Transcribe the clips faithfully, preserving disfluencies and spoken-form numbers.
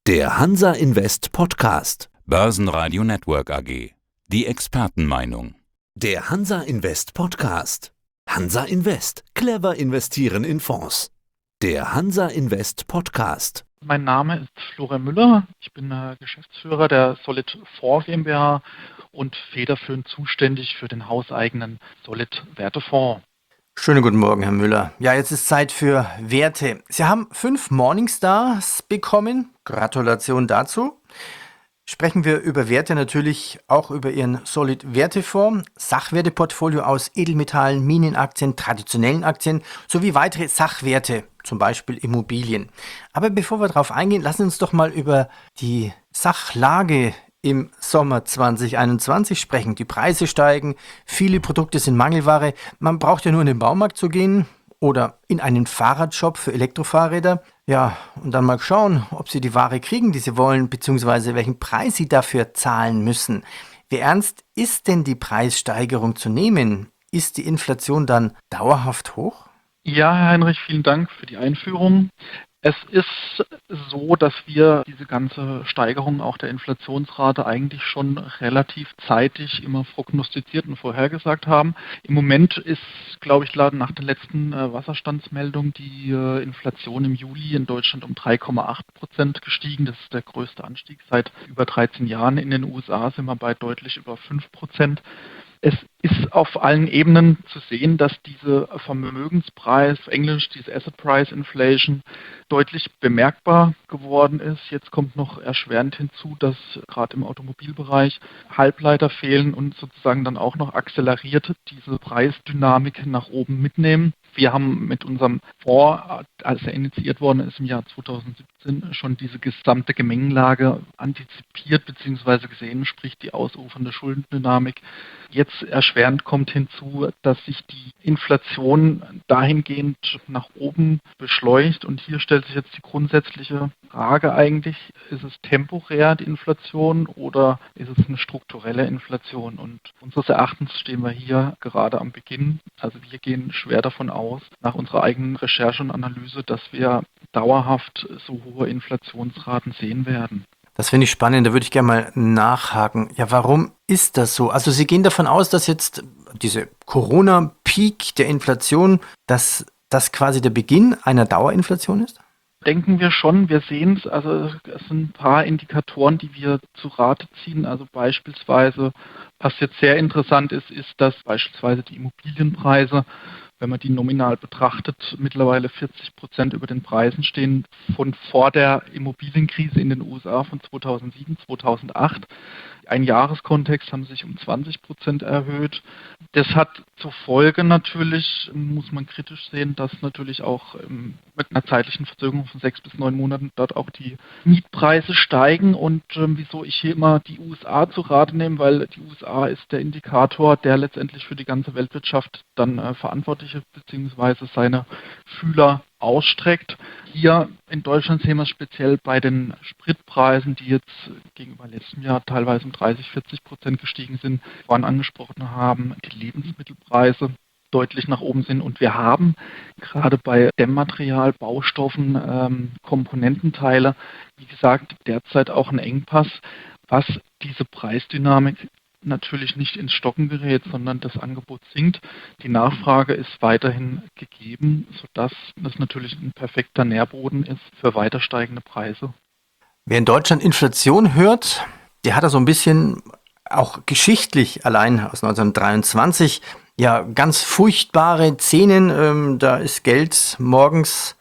Der Hansa Invest Podcast. Börsenradio Network A G. Die Expertenmeinung. Der Hansa Invest Podcast. Hansa Invest. Clever investieren in Fonds. Der Hansa Invest Podcast. Mein Name ist Florian Müller. Ich bin äh, Geschäftsführer der Solid Fonds GmbH und federführend zuständig für den hauseigenen Solid Wertefonds. Schönen guten Morgen, Herr Müller. Ja, jetzt ist Zeit für Werte. Sie haben fünf Morningstars bekommen. Gratulation dazu. Sprechen wir über Werte, natürlich auch über Ihren Solid Wertefonds, Sachwerteportfolio aus Edelmetallen, Minenaktien, traditionellen Aktien sowie weitere Sachwerte, zum Beispiel Immobilien. Aber bevor wir darauf eingehen, lassen Sie uns doch mal über die Sachlage im Sommer zwanzig einundzwanzig sprechen. Die Preise steigen, viele Produkte sind Mangelware. Man braucht ja nur in den Baumarkt zu gehen oder in einen Fahrradshop für Elektrofahrräder. Ja, und dann mal schauen, ob Sie die Ware kriegen, die Sie wollen, beziehungsweise welchen Preis Sie dafür zahlen müssen. Wie ernst ist denn die Preissteigerung zu nehmen? Ist die Inflation dann dauerhaft hoch? Ja, Herr Heinrich, vielen Dank für die Einführung. Es ist so, dass wir diese ganze Steigerung auch der Inflationsrate eigentlich schon relativ zeitig immer prognostiziert und vorhergesagt haben. Im Moment ist, glaube ich, nach der letzten äh, Wasserstandsmeldung die äh, Inflation im Juli in Deutschland um drei Komma acht Prozent gestiegen. Das ist der größte Anstieg seit über dreizehn Jahren. In den U S A sind wir bei deutlich über fünf Prozent. Es ist auf allen Ebenen zu sehen, dass diese Vermögenspreis, auf Englisch diese Asset Price Inflation, deutlich bemerkbar geworden ist. Jetzt kommt noch erschwerend hinzu, dass gerade im Automobilbereich Halbleiter fehlen und sozusagen dann auch noch akzeleriert diese Preisdynamik nach oben mitnehmen. Wir haben mit unserem Fonds, als er initiiert worden ist im Jahr zweitausendsiebzehn, schon diese gesamte Gemengenlage antizipiert bzw. gesehen, sprich die ausufernde Schuldendynamik. Jetzt erschwerend kommt hinzu, dass sich die Inflation dahingehend nach oben beschleunigt. Und hier stellt sich jetzt die grundsätzliche Frage eigentlich, ist es temporär die Inflation oder ist es eine strukturelle Inflation? Und unseres Erachtens stehen wir hier gerade am Beginn. Also wir gehen schwer davon aus, nach unserer eigenen Recherche und Analyse, dass wir dauerhaft so hohe Inflationsraten sehen werden. Das finde ich spannend, da würde ich gerne mal nachhaken. Ja, warum ist das so? Also Sie gehen davon aus, dass jetzt diese Corona-Peak der Inflation, dass das quasi der Beginn einer Dauerinflation ist? Denken wir schon, wir sehen es, also es sind ein paar Indikatoren, die wir zu Rate ziehen, also beispielsweise, was jetzt sehr interessant ist, ist, dass beispielsweise die Immobilienpreise, wenn man die nominal betrachtet, mittlerweile vierzig Prozent über den Preisen stehen von vor der Immobilienkrise in den U S A von zweitausendsieben, zweitausendacht. Ein Jahreskontext haben sich um zwanzig Prozent erhöht. Das hat zur Folge natürlich, muss man kritisch sehen, dass natürlich auch ähm, mit einer zeitlichen Verzögerung von sechs bis neun Monaten dort auch die Mietpreise steigen. Und ähm, wieso ich hier immer die U S A zu Rate nehme, weil die U S A ist der Indikator, der letztendlich für die ganze Weltwirtschaft dann äh, verantwortlich ist, beziehungsweise seine Fühler ausstreckt. Hier in Deutschland sehen wir es speziell bei den Spritpreisen, die jetzt gegenüber letztem Jahr teilweise um dreißig, vierzig Prozent gestiegen sind, vorhin angesprochen haben, die Lebensmittelpreise deutlich nach oben sind. Und wir haben gerade bei Dämmmaterial, Baustoffen, ähm, Komponententeile, wie gesagt, derzeit auch einen Engpass, was diese Preisdynamik natürlich nicht ins Stocken gerät, sondern das Angebot sinkt. Die Nachfrage ist weiterhin gegeben, sodass das natürlich ein perfekter Nährboden ist für weiter steigende Preise. Wer in Deutschland Inflation hört, der hat da so ein bisschen auch geschichtlich allein aus neunzehnhundertdreiundzwanzig ja ganz furchtbare Szenen. Ähm, da ist Geld morgens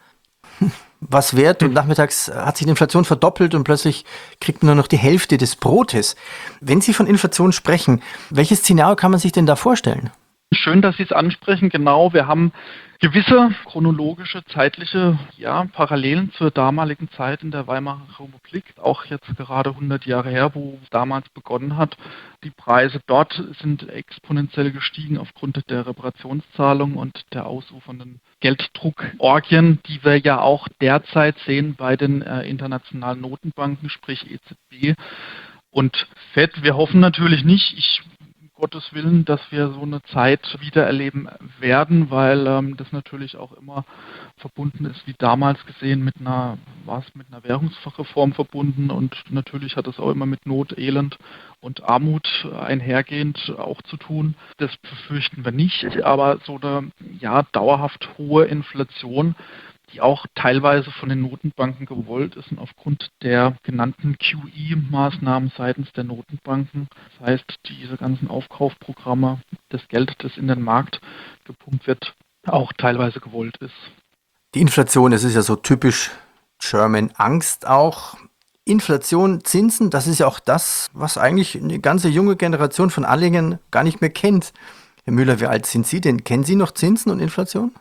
was wert und nachmittags hat sich die Inflation verdoppelt und plötzlich kriegt man nur noch die Hälfte des Brotes. Wenn Sie von Inflation sprechen, welches Szenario kann man sich denn da vorstellen? Schön, dass Sie es ansprechen. Genau, wir haben gewisse chronologische, zeitliche ja, Parallelen zur damaligen Zeit in der Weimarer Republik, auch jetzt gerade hundert Jahre her, wo es damals begonnen hat. Die Preise dort sind exponentiell gestiegen aufgrund der Reparationszahlungen und der ausufernden Gelddruckorgien, die wir ja auch derzeit sehen bei den äh, internationalen Notenbanken, sprich E Z B und Fed. Wir hoffen natürlich nicht, ich Gottes Willen, dass wir so eine Zeit wieder erleben werden, weil ähm, das natürlich auch immer verbunden ist, wie damals gesehen, mit einer, war es mit einer Währungsreform verbunden und natürlich hat es auch immer mit Not, Elend und Armut einhergehend auch zu tun. Das befürchten wir nicht, aber so eine ja, dauerhaft hohe Inflation, die auch teilweise von den Notenbanken gewollt ist und aufgrund der genannten Q E-Maßnahmen seitens der Notenbanken, das heißt diese ganzen Aufkaufprogramme, das Geld, das in den Markt gepumpt wird, auch teilweise gewollt ist. Die Inflation, das ist ja so typisch German Angst auch. Inflation, Zinsen, das ist ja auch das, was eigentlich eine ganze junge Generation von Anlegern gar nicht mehr kennt. Herr Müller, wie alt sind Sie denn? Kennen Sie noch Zinsen und Inflation?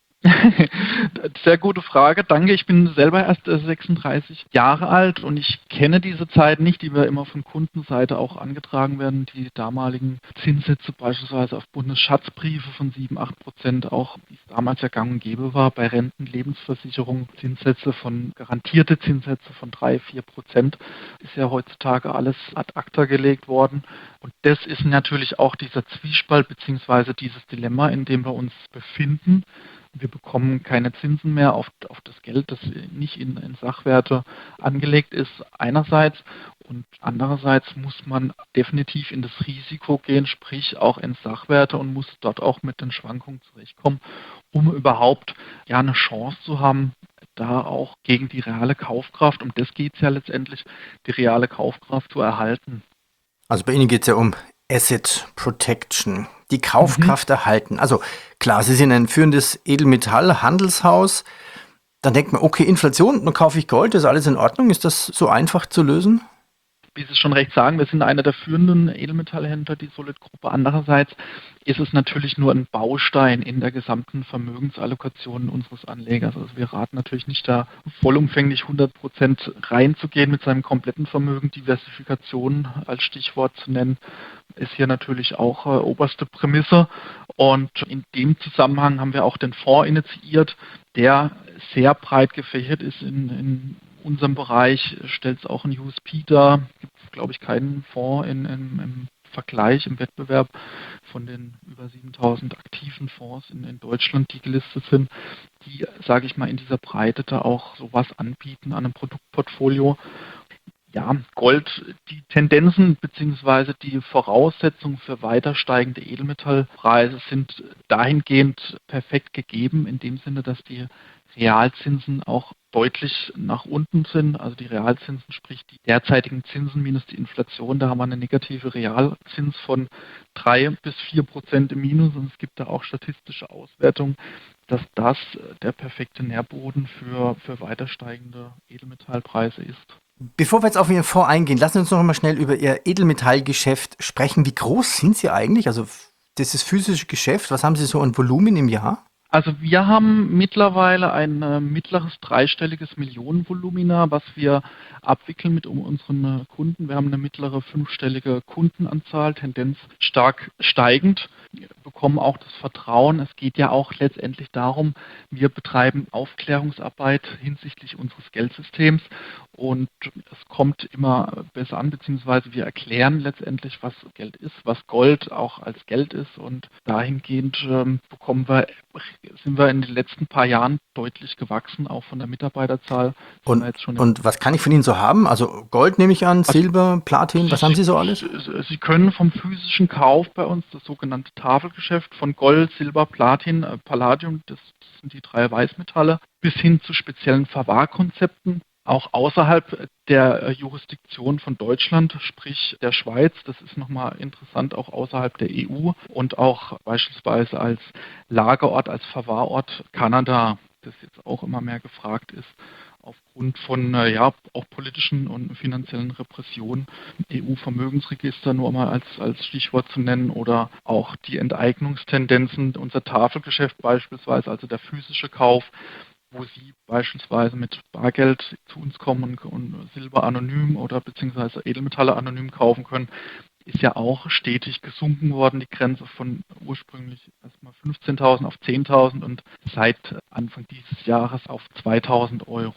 Sehr gute Frage, danke. Ich bin selber erst sechsunddreißig Jahre alt und ich kenne diese Zeit nicht, die wir immer von Kundenseite auch angetragen werden. Die damaligen Zinssätze beispielsweise auf Bundesschatzbriefe von sieben, acht Prozent, auch wie es damals ja gang und gäbe war, bei Renten, Lebensversicherung, Zinssätze von, garantierte Zinssätze von drei, vier Prozent, ist ja heutzutage alles ad acta gelegt worden. Und das ist natürlich auch dieser Zwiespalt bzw. dieses Dilemma, in dem wir uns befinden. Wir bekommen keine Zinsen mehr auf, auf das Geld, das nicht in, in Sachwerte angelegt ist, einerseits. Und andererseits muss man definitiv in das Risiko gehen, sprich auch in Sachwerte und muss dort auch mit den Schwankungen zurechtkommen, um überhaupt ja eine Chance zu haben, da auch gegen die reale Kaufkraft, um das geht es ja letztendlich, die reale Kaufkraft zu erhalten. Also bei Ihnen geht es ja um Asset Protection, die Kaufkraft mhm. erhalten. Also klar, Sie sind ein führendes Edelmetallhandelshaus. Dann denkt man, okay, Inflation, dann kaufe ich Gold, ist alles in Ordnung. Ist das so einfach zu lösen? Wie Sie schon recht sagen, wir sind einer der führenden Edelmetallhändler, die Solid-Gruppe. Andererseits ist es natürlich nur ein Baustein in der gesamten Vermögensallokation unseres Anlegers. Also wir raten natürlich nicht, da vollumfänglich hundert Prozent reinzugehen mit seinem kompletten Vermögen. Diversifikation als Stichwort zu nennen, ist hier natürlich auch äh, oberste Prämisse. Und in dem Zusammenhang haben wir auch den Fonds initiiert, der sehr breit gefächert ist in, in unserem Bereich, stellt es auch ein U S P dar. Gibt es, glaube ich, keinen Fonds in, in, im Vergleich, im Wettbewerb von den über siebentausend aktiven Fonds in, in Deutschland, die gelistet sind, die, sage ich mal, in dieser Breite da auch sowas anbieten an einem Produktportfolio. Ja, Gold, die Tendenzen bzw. die Voraussetzungen für weiter steigende Edelmetallpreise sind dahingehend perfekt gegeben, in dem Sinne, dass die Realzinsen auch deutlich nach unten sind. Also die Realzinsen, sprich die derzeitigen Zinsen minus die Inflation, da haben wir eine negative Realzins von drei bis vier Prozent im Minus und es gibt da auch statistische Auswertungen, dass das der perfekte Nährboden für, für weiter steigende Edelmetallpreise ist. Bevor wir jetzt auf Ihren Fonds eingehen, lassen Sie uns noch mal schnell über Ihr Edelmetallgeschäft sprechen. Wie groß sind Sie eigentlich? Also das ist physische Geschäft. Was haben Sie so an Volumen im Jahr? Also wir haben mittlerweile ein äh, mittleres dreistelliges Millionenvolumina, was wir abwickeln mit um unseren Kunden. Wir haben eine mittlere fünfstellige Kundenanzahl, Tendenz stark steigend. Wir bekommen auch das Vertrauen. Es geht ja auch letztendlich darum, wir betreiben Aufklärungsarbeit hinsichtlich unseres Geldsystems und es kommt immer besser an, beziehungsweise wir erklären letztendlich, was Geld ist, was Gold auch als Geld ist und dahingehend ähm, bekommen wir sind wir in den letzten paar Jahren deutlich gewachsen, auch von der Mitarbeiterzahl. Und, jetzt schon und was kann ich von Ihnen so haben? Also Gold nehme ich an, Silber, Platin, was Sie, haben Sie so alles? Sie können vom physischen Kauf bei uns das sogenannte Tafelgeschäft von Gold, Silber, Platin, Palladium, das sind die drei Weißmetalle, bis hin zu speziellen Verwahrkonzepten. Auch außerhalb der Jurisdiktion von Deutschland, sprich der Schweiz, das ist nochmal interessant, auch außerhalb der E U und auch beispielsweise als Lagerort, als Verwahrort Kanada, das jetzt auch immer mehr gefragt ist, aufgrund von ja auch politischen und finanziellen Repressionen. E U-Vermögensregister nur mal als, als Stichwort zu nennen oder auch die Enteignungstendenzen, unser Tafelgeschäft beispielsweise, also der physische Kauf, wo Sie beispielsweise mit Bargeld zu uns kommen und, und Silber anonym oder beziehungsweise Edelmetalle anonym kaufen können, ist ja auch stetig gesunken worden, die Grenze von ursprünglich erstmal fünfzehntausend auf zehntausend und seit Anfang dieses Jahres auf zweitausend Euro.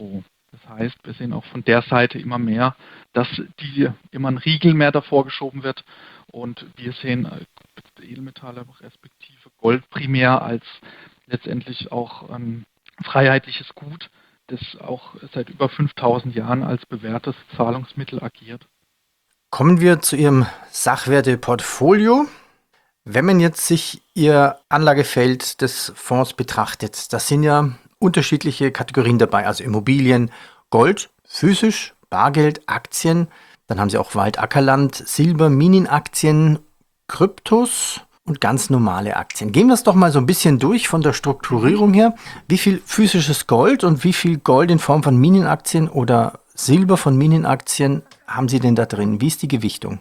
Das heißt, wir sehen auch von der Seite immer mehr, dass die immer ein Riegel mehr davor geschoben wird und wir sehen äh, Edelmetalle respektive Gold primär als letztendlich auch ein freiheitliches Gut, das auch seit über fünftausend Jahren als bewährtes Zahlungsmittel agiert. Kommen wir zu Ihrem Sachwerteportfolio. Wenn man jetzt sich Ihr Anlagefeld des Fonds betrachtet, das sind ja unterschiedliche Kategorien dabei, also Immobilien, Gold, physisch, Bargeld, Aktien, dann haben Sie auch Wald, Ackerland, Silber, Minenaktien, Kryptos und ganz normale Aktien. Gehen wir es doch mal so ein bisschen durch von der Strukturierung her. Wie viel physisches Gold und wie viel Gold in Form von Minenaktien oder Silber von Minenaktien haben Sie denn da drin? Wie ist die Gewichtung?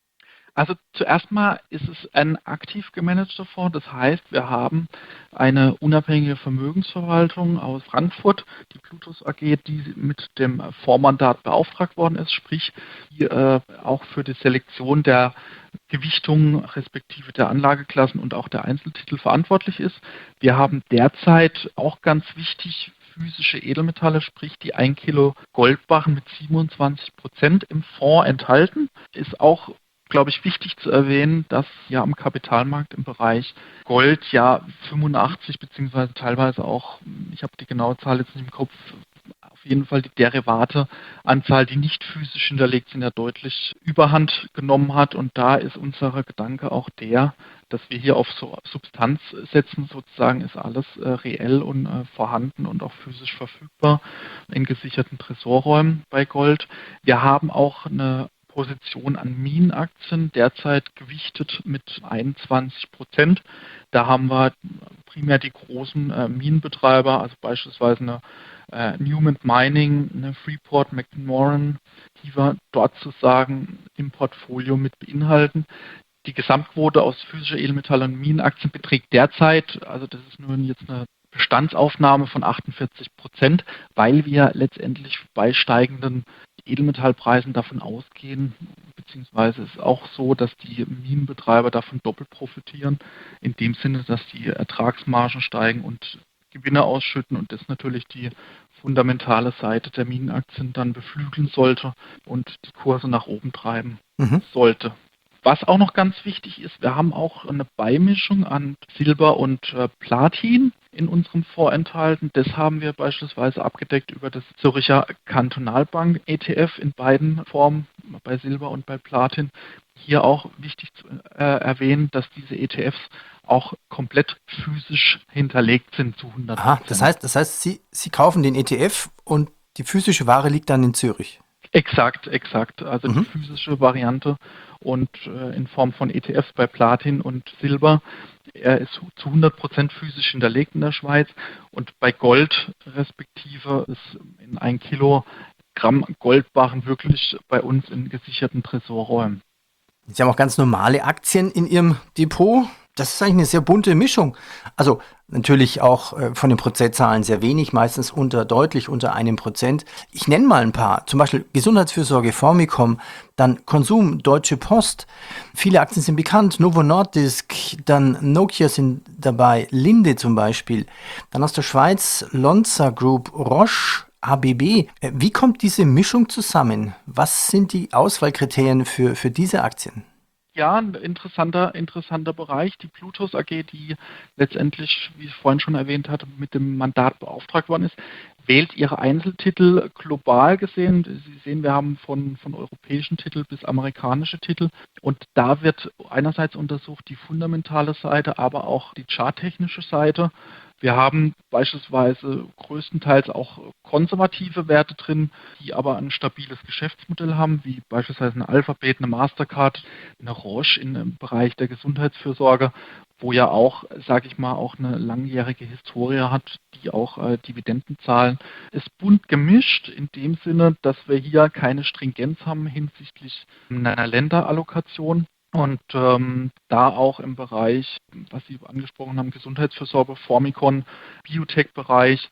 Also zuerst mal ist es ein aktiv gemanagter Fonds. Das heißt, wir haben eine unabhängige Vermögensverwaltung aus Frankfurt, die Plutus A G, die mit dem Fondsmandat beauftragt worden ist, sprich die äh, auch für die Selektion der Gewichtung respektive der Anlageklassen und auch der Einzeltitel verantwortlich ist. Wir haben derzeit auch ganz wichtig physische Edelmetalle, sprich die ein Kilo Goldbarren mit siebenundzwanzig Prozent im Fonds enthalten. Ist auch, glaube ich, wichtig zu erwähnen, dass ja am Kapitalmarkt im Bereich Gold ja fünfundachtzig beziehungsweise teilweise auch, ich habe die genaue Zahl jetzt nicht im Kopf, auf jeden Fall die Derivateanzahl, die nicht physisch hinterlegt sind, ja deutlich Überhand genommen hat. Und da ist unser Gedanke auch der, dass wir hier auf so Substanz setzen, sozusagen ist alles äh, reell und äh, vorhanden und auch physisch verfügbar in gesicherten Tresorräumen bei Gold. Wir haben auch eine Position an Minenaktien, derzeit gewichtet mit einundzwanzig Prozent. Da haben wir primär die großen äh, Minenbetreiber, also beispielsweise eine äh, Newmont Mining, eine Freeport, McMoran, die wir dort sozusagen im Portfolio mit beinhalten. Die Gesamtquote aus physischer Edelmetall- und Minenaktien beträgt derzeit, also das ist nur jetzt eine Bestandsaufnahme von achtundvierzig Prozent, weil wir letztendlich bei steigenden Edelmetallpreisen davon ausgehen, beziehungsweise es ist auch so, dass die Minenbetreiber davon doppelt profitieren, in dem Sinne, dass die Ertragsmargen steigen und Gewinne ausschütten und das natürlich die fundamentale Seite der Minenaktien dann beflügeln sollte und die Kurse nach oben treiben Mhm. sollte. Was auch noch ganz wichtig ist, wir haben auch eine Beimischung an Silber und äh, Platin in unserem Fonds enthalten. Das haben wir beispielsweise abgedeckt über das Zürcher Kantonalbank E T F in beiden Formen, bei Silber und bei Platin. Hier auch wichtig zu äh, erwähnen, dass diese E T Fs auch komplett physisch hinterlegt sind zu hundert Aha, Prozent. das heißt, das heißt, Sie, Sie kaufen den E T F und die physische Ware liegt dann in Zürich. Exakt, exakt. Also die Mhm. physische Variante und äh, in Form von E T Fs bei Platin und Silber. Er ist zu hundert Prozent physisch hinterlegt in der Schweiz und bei Gold respektive ist in ein Kilogramm Goldbarren wirklich bei uns in gesicherten Tresorräumen. Sie haben auch ganz normale Aktien in Ihrem Depot. Das ist eigentlich eine sehr bunte Mischung. Also natürlich auch äh, von den Prozentzahlen sehr wenig, meistens unter deutlich unter einem Prozent. Ich nenne mal ein paar, zum Beispiel Gesundheitsfürsorge, Formicom, dann Konsum, Deutsche Post. Viele Aktien sind bekannt, Novo Nordisk, dann Nokia sind dabei, Linde zum Beispiel. Dann aus der Schweiz Lonza Group, Roche, A B B. Äh, Wie kommt diese Mischung zusammen? Was sind die Auswahlkriterien für, für diese Aktien? Ja, ein interessanter, interessanter Bereich. Die Plutus A G, die letztendlich, wie ich vorhin schon erwähnt hatte, mit dem Mandat beauftragt worden ist, wählt ihre Einzeltitel global gesehen. Sie sehen, wir haben von, von europäischen Titel bis amerikanische Titel. Und da wird einerseits untersucht die fundamentale Seite, aber auch die charttechnische Seite. Wir haben beispielsweise größtenteils auch konservative Werte drin, die aber ein stabiles Geschäftsmodell haben, wie beispielsweise eine Alphabet, eine Mastercard, eine Roche im Bereich der Gesundheitsfürsorge, wo ja auch, sage ich mal, auch eine langjährige Historie hat, die auch äh, Dividenden zahlen. Ist bunt gemischt in dem Sinne, dass wir hier keine Stringenz haben hinsichtlich einer Länderallokation. Und ähm, da auch im Bereich, was Sie angesprochen haben, Gesundheitsfürsorge, Formicon, Biotech-Bereich,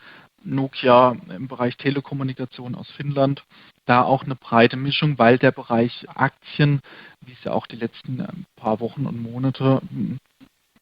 Nokia im Bereich Telekommunikation aus Finnland, da auch eine breite Mischung, weil der Bereich Aktien, wie es ja auch die letzten äh, paar Wochen und Monate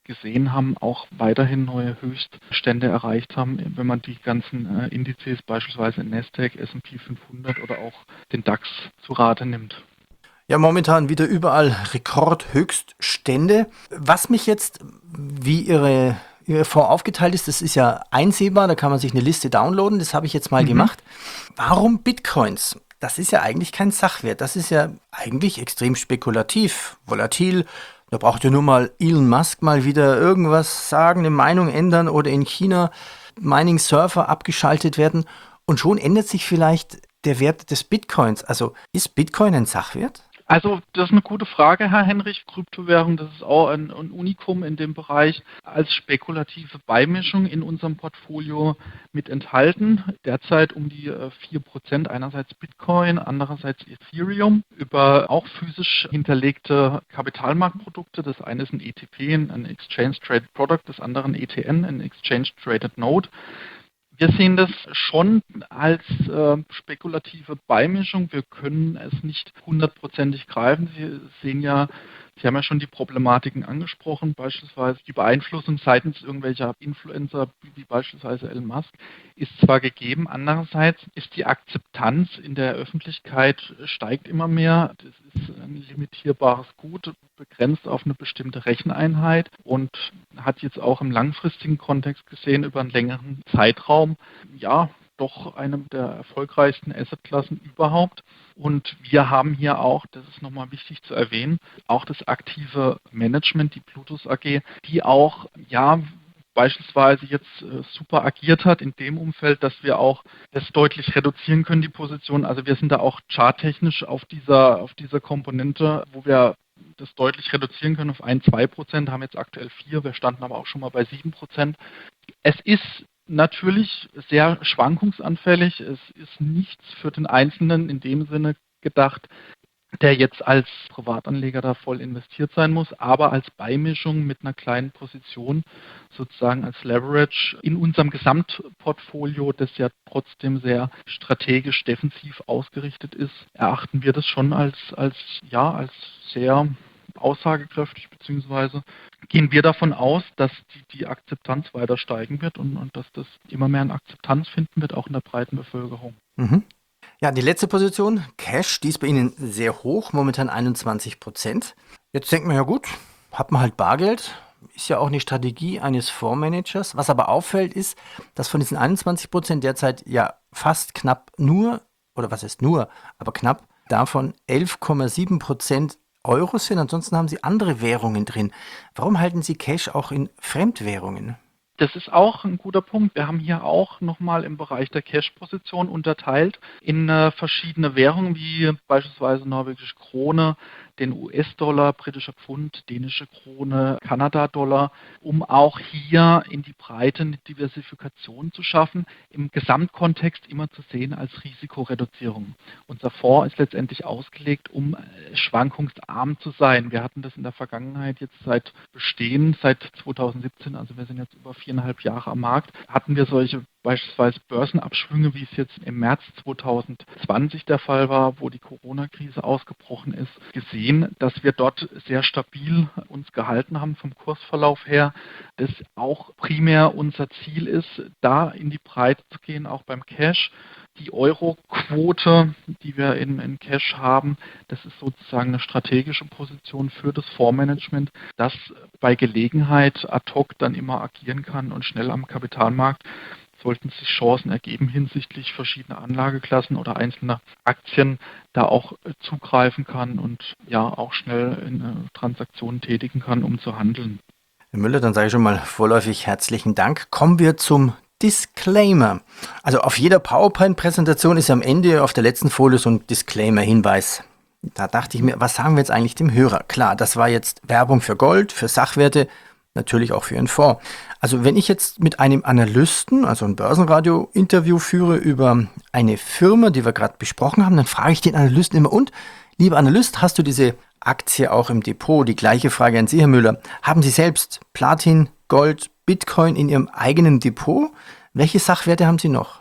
gesehen haben, auch weiterhin neue Höchststände erreicht haben, wenn man die ganzen äh, Indizes, beispielsweise Nasdaq, S und P fünfhundert oder auch den DAX zu Rate nimmt. Ja, momentan wieder überall Rekordhöchststände. Was mich jetzt, wie Ihre, Ihr Fonds aufgeteilt ist, das ist ja einsehbar, da kann man sich eine Liste downloaden, das habe ich jetzt mal mhm. gemacht. Warum Bitcoins? Das ist ja eigentlich kein Sachwert, das ist ja eigentlich extrem spekulativ, volatil. Da braucht ja nur mal Elon Musk mal wieder irgendwas sagen, eine Meinung ändern oder in China Mining-Server abgeschaltet werden und schon ändert sich vielleicht der Wert des Bitcoins. Also ist Bitcoin ein Sachwert? Also das ist eine gute Frage, Herr Henrich. Kryptowährung, das ist auch ein, ein Unikum in dem Bereich als spekulative Beimischung in unserem Portfolio mit enthalten. Derzeit um die vier Prozent, einerseits Bitcoin, andererseits Ethereum, über auch physisch hinterlegte Kapitalmarktprodukte. Das eine ist ein E T P, ein Exchange Traded Product, das andere ein E T N, ein Exchange Traded Note. Wir sehen das schon als äh, spekulative Beimischung. Wir können es nicht hundertprozentig greifen. Sie sehen ja, Sie haben ja schon die Problematiken angesprochen, beispielsweise die Beeinflussung seitens irgendwelcher Influencer, wie beispielsweise Elon Musk, ist zwar gegeben, andererseits ist die Akzeptanz in der Öffentlichkeit steigt immer mehr. Das ist ein limitierbares Gut, begrenzt auf eine bestimmte Recheneinheit und hat jetzt auch im langfristigen Kontext gesehen über einen längeren Zeitraum, ja, doch eine der erfolgreichsten Assetklassen überhaupt. Und wir haben hier auch, das ist nochmal wichtig zu erwähnen, auch das aktive Management, die Plutus A G, die auch, ja, beispielsweise jetzt äh, super agiert hat in dem Umfeld, dass wir auch das deutlich reduzieren können, die Position. Also wir sind da auch charttechnisch auf dieser, auf dieser Komponente, wo wir das deutlich reduzieren können auf ein, zwei Prozent, haben jetzt aktuell vier, wir standen aber auch schon mal bei sieben Prozent. Es ist natürlich sehr schwankungsanfällig. Es ist nichts für den Einzelnen in dem Sinne gedacht, der jetzt als Privatanleger da voll investiert sein muss, aber als Beimischung mit einer kleinen Position, sozusagen als Leverage in unserem Gesamtportfolio, das ja trotzdem sehr strategisch defensiv ausgerichtet ist, erachten wir das schon als, als, ja, als sehr aussagekräftig, beziehungsweise gehen wir davon aus, dass die, die Akzeptanz weiter steigen wird und, und dass das immer mehr an Akzeptanz finden wird, auch in der breiten Bevölkerung. Mhm. Ja, die letzte Position, Cash, die ist bei Ihnen sehr hoch, momentan einundzwanzig Prozent. Jetzt denkt man ja gut, hat man halt Bargeld, ist ja auch eine Strategie eines Fondsmanagers. Was aber auffällt ist, dass von diesen einundzwanzig Prozent derzeit ja fast knapp nur, oder was heißt nur, aber knapp davon elf Komma sieben Prozent Euro sind, ansonsten haben Sie andere Währungen drin. Warum halten Sie Cash auch in Fremdwährungen? Das ist auch ein guter Punkt. Wir haben hier auch nochmal im Bereich der Cash-Position unterteilt in äh, verschiedene Währungen, wie beispielsweise norwegische Krone, den U S-Dollar, britischer Pfund, dänische Krone, Kanada-Dollar, um auch hier in die Breite eine Diversifikation zu schaffen, im Gesamtkontext immer zu sehen als Risikoreduzierung. Unser Fonds ist letztendlich ausgelegt, um schwankungsarm zu sein. Wir hatten das in der Vergangenheit jetzt seit Bestehen, seit zweitausendsiebzehn, also wir sind jetzt über viereinhalb Jahre am Markt, hatten wir solche beispielsweise Börsenabschwünge, wie es jetzt im März zweitausendzwanzig der Fall war, wo die Corona-Krise ausgebrochen ist, gesehen, dass wir dort sehr stabil uns gehalten haben vom Kursverlauf her, das auch primär unser Ziel ist, da in die Breite zu gehen, auch beim Cash. Die Euro-Quote, die wir in, in Cash haben, das ist sozusagen eine strategische Position für das Fondsmanagement, das bei Gelegenheit ad hoc dann immer agieren kann und schnell am Kapitalmarkt, sollten sich Chancen ergeben hinsichtlich verschiedener Anlageklassen oder einzelner Aktien, da auch zugreifen kann und ja auch schnell in Transaktionen tätigen kann, um zu handeln. Herr Müller, dann sage ich schon mal vorläufig herzlichen Dank. Kommen wir zum Disclaimer. Also auf jeder PowerPoint-Präsentation ist am Ende auf der letzten Folie so ein Disclaimer-Hinweis. Da dachte ich mir, was sagen wir jetzt eigentlich dem Hörer? Klar, das war jetzt Werbung für Gold, für Sachwerte, natürlich auch für Ihren Fonds. Also wenn ich jetzt mit einem Analysten, also ein Börsenradio-Interview führe über eine Firma, die wir gerade besprochen haben, dann frage ich den Analysten immer, und, lieber Analyst, hast du diese Aktie auch im Depot? Die gleiche Frage an Sie, Herr Müller. Haben Sie selbst Platin, Gold, Bitcoin in Ihrem eigenen Depot? Welche Sachwerte haben Sie noch?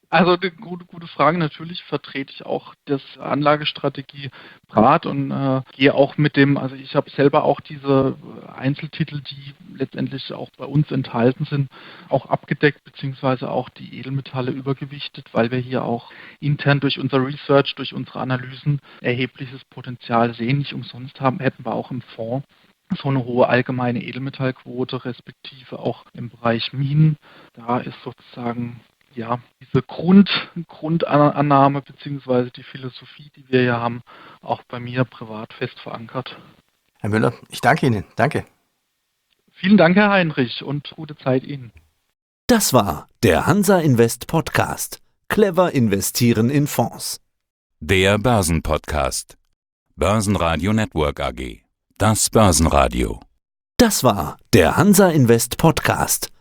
Also eine gute, gute Frage. Natürlich vertrete ich auch das Anlagestrategie Brat und äh, gehe auch mit dem, also ich habe selber auch diese Einzeltitel, die letztendlich auch bei uns enthalten sind, auch abgedeckt, beziehungsweise auch die Edelmetalle übergewichtet, weil wir hier auch intern durch unser Research, durch unsere Analysen erhebliches Potenzial sehen. Nicht umsonst haben, hätten wir auch im Fonds so eine hohe allgemeine Edelmetallquote, respektive auch im Bereich Minen. Da ist sozusagen ja, diese Grund, Grundannahme bzw. die Philosophie, die wir hier haben, auch bei mir privat fest verankert. Herr Müller, ich danke Ihnen. Danke. Vielen Dank, Herr Heinrich, und gute Zeit Ihnen. Das war der Hansa Invest Podcast. Clever investieren in Fonds. Der Börsenpodcast. Börsenradio Network A G. Das Börsenradio. Das war der Hansa Invest Podcast.